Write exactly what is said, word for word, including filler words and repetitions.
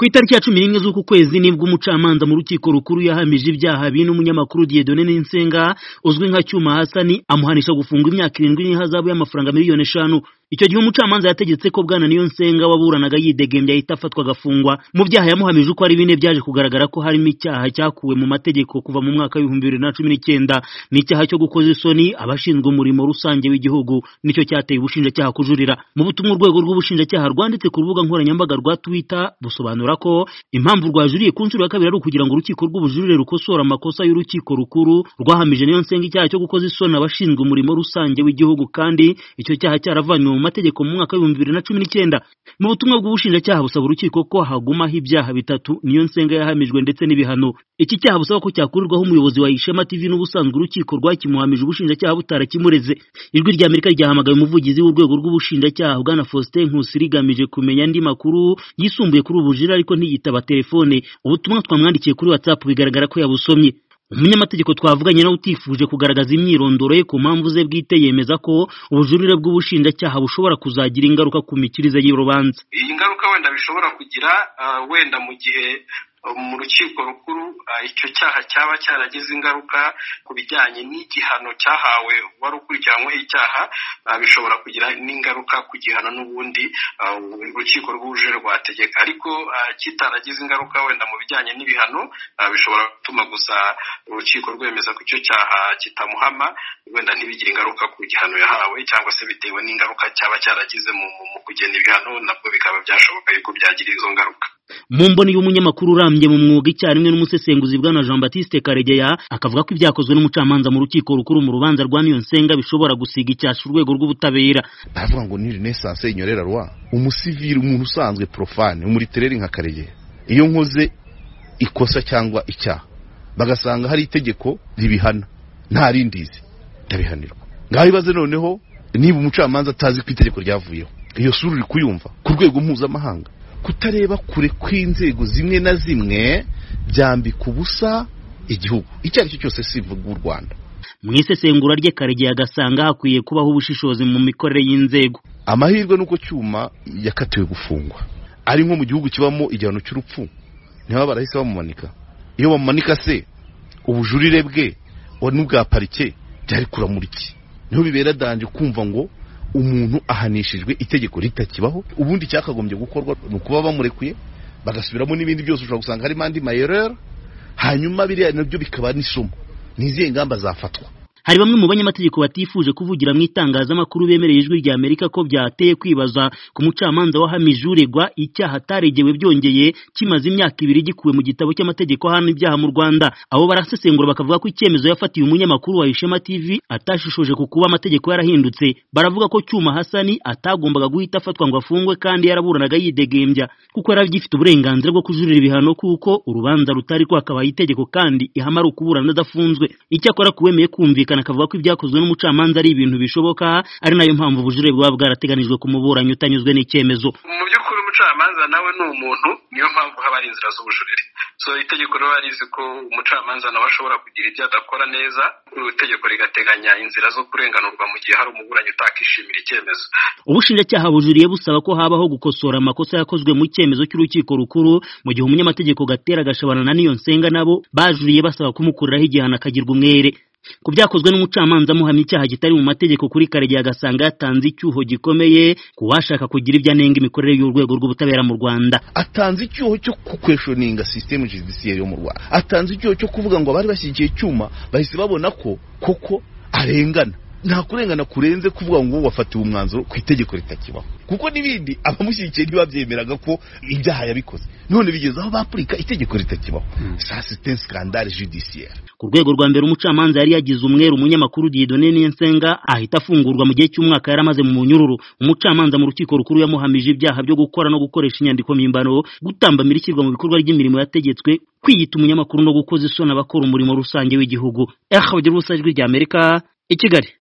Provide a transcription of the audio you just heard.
Ku itariki ya cumi n'imwe z'uku kwezi nibwo umucamanza mu rukiko rukuru yahamije ibyaha bine umunyamakuru Dieudonné Ninsenga uzwi nka Cyuma Hasani amuhanisha gufungwa imyaka irindwi n'ihazabu y'amafaranga miliyoni eshanu. Icyo gihe umucamanza yategetse ko bwana Niyonsenga waburanaga yidegembya ahita afatwa agafungwa. Mu byaha yamuhamije uko ari bine byaje kugaragara ko harimo icyaha cyakuwe mu mategeko kuva mu mwaka w'ibihumbi bibiri na cumi n'icyenda n'icyaha cyo gukoza isoni abashinzwe umurimo rusange w'igihugu, nicyo cyateye ubushinjacyaha kujurira. Mu butumwa urwego rw'ubushinjacyaha rwanditse ku rubuga nkoranyambaga rwa Twitter busobanura ko impamvu rwajuriye ku nshuro ya kabiri ari ukugira ngo urukiko rw'ubujurire rukosora amakosa y'urukiko rukuru rwahamije Niyonsenga icyaha cyo gukoza isoni abashinzwe umurimo rusange w'igihugu, kandi icyo cyaha cyaravanywe mu mategeko mu mwaka w'ibihumbi bibiri na cumi n'icyenda. Mu butumwa bw'ubushinjacyaha busaba urukiko ko hagumaho ibyaha bitatu Niyonsenga yahamijwe ndetse n'ibihano. Iki cyaha busaba ko cyakurirwaho umuyobozi wa Ishema T V n'ubusanzwe urukiko rwakimuhamije ubushinjacyaha butarakimureze. Ijwi rya Amerika ryahamagaye umuvugizi w'urwego rw'ubushinjacyaha bwana Faustin Nkusi rigamije kumenya andi makuru yisumbuye kuri ubujira, ariko ntiyitaba telefone. Ubutumwa twamwandikiye kuri WhatsApp bigaragara ko yabusomye. Umunyamategeko twavuganye nawe utifuje kugaragaza imyirondoro ye ku mpamvu ze bwite yemeza ko ubujurire bw'ubushinjacyaha bushobora kuzagira ingaruka ku mikirize y'urubanza. Iyi ngaruka wenda bishobora kugira uh, wenda mu gihe mu rukiko rukuru icyo cyaha cyaba cyaragize ingaruka ku bijyanye n'igihano cyahawe wari ukurikiranyweho icyaha, bishobora kugira n'ingaruka ku gihano n'ubundi urukiko rw'ubujurire rwategeka. Ariko kitaragize ingaruka wenda mu bijyanye n'ibihano, bishobora gutuma gusa urukiko rwemeza ko icyo cyaha kitamuhama, wenda ntibigire ingaruka ku gihano yahawe, cyangwa se bitewe n'ingaruka cyaba cyaragize mu, mu kugena ibihano, nabwo bikaba byashoboka yuko byagira izo ngaruka. Mu mboni y'umunyamakuru urambye mu mwuga icyarimwe n'umusesenguzi bwana Jean Baptiste Karegeya akavuga ko ibyakozwe n'umucamanza mu rukiko rukuru mu rubanza rwa Niyonsenga bishobora gusiga icyasha urwego rw'ubutabera. Bavuga ngo ni renaissance inyorera rwa umusivili, umuntu usanzwe profane muri tereri nka Karegeya, iyo nkoze ikosa cyangwa icyaha bagasanga hari itegeko ribihana nta rindizi ndabihanirwa. Ngaho ibaze noneho niba umucamanza atazi ko itegeko ryavuyeho, iyo sura uri kuyumva ku rwego mpuzamahanga. Kutareba kure kw'inzego zimwe na zimwe byambika ubusa igihugu icyo ari cyo cyose sivuga u Rwanda. Mu isesengura rye Karegeya agasanga hakwiye kubaho ubushishozi mu mikorere y'inzego. Amahirwe nuko Cyuma yakatiwe gufungwa ari nko mu gihugu kibamo igihano cy'urupfu, niba barahise bamumanika. Iyo bamumanika se ubujurire bwe n'ubwa parike byari kuramuriki, niho bibera danje kumva ngo umuntu ahanishijwe itegeko ritakibaho. Ubundi cyakagombye gukorwa nukuba bamurekuye bagasubiramo n'ibindi byose, ushobora gusanga harimo andi mayerera, hanyuma biriya nabyo bikaba n'isomo niziye ngamba zafatwa. Hari bamwe mu banyamategeko batifuje kuvugira mu itangazamakuru bemereye Ijwi rya Amerika ko byateye kwibaza ku mucamanza wahamije uregwa icyaha ataregewe byongeye kimaze imyaka ibiri gikuwe mu gitabo cy'amategeko hano ibyaha mu Rwanda. Abo barasesengura bakavuga ko icyemezo yafatiye umunyamakuru wa Ishema T V atashishoje ku kuba amategeko yarahindutse. Baravuga ko Cyuma Hasani atagombaga guhita afatwa ngo afungwe kandi yaraburanaga yidegembya kuko yaragifite uburenganzira bwo kujurira ibihano, kuko urubanza rutari kwakabaye itegeko kandi ihamara ukuburana adafunzwe. Icyakora kuwemeye kumvika akavuga ko ibyakozwe n'umucamanza ari ibintu bishoboka, ari nayo mpamvu ubujurire bwa bwarateganijwe ku muburanyi utanyuzwe n'icyemezo. Mu by'ukuri umucamanza nawe ni umuntu, niyo mpamvu haba ari inzira z'ubujurire. So itegeko rero arizi ko umucamanza nawe ashobora kugira ibyo adakora neza, itegeko rigateganya inzira zo kurenganurwa mu gihe hari umuburanyi utakishimira icyemezo. Ubushinjacyaha bujuriye busaba ko habaho gukosora amakosa yakozwe mu cyemezo cy'urukiko rukuru, mu gihe umunyamategeko Gatera Gashabana na Niyonsenga nabo bajuriye basaba kumukuriraho igihano akagirwa umwere. Ku byakozwe n'umucamanza muhamya icyaha kitari mu mategeko kuri Karegeya agasanga yatanze icyuho gikomeye ku washaka kugira ibyo anenga imikorere y'urwego rw'ubutabera mu Rwanda. Atanze icyuho cyo kukweshoninga system judiciaire yo mu Rwanda, atanze icyuho cyo kuvuga ngo abari bashyigikiye Cyuma bahise babona ko koko arengana. Nta kurengana kurenze kuvuga ngo wafatiwe umwanzuro ku itegeko ritakibaho, kuko nibindi abamushyigikiye ntibabyemeraga ko ibyaha yabikoze, none bigeze aho bapurika itegeko ritakibaho. Ça c'est un scandale judiciaire. Ku rwego rwa mbere umucamanza yari yagize umweru umunyamakuru Dieudonné Ninsenga ahita afungurwa mu gihe cy'umwaka yaramaze mu munyururu. Umucamanza mu rukiko rukuru yamuhamije ibyaha byo gukora no gukoresha inyandiko mpimbano, gutambamira ishyirwa mu bikorwa ry'imirimo yategetswe, kwiyita umunyamakuru no gukoza isoni abakora umurimo rusange w'igihugu. Ijwi rya Amerika i Kigali.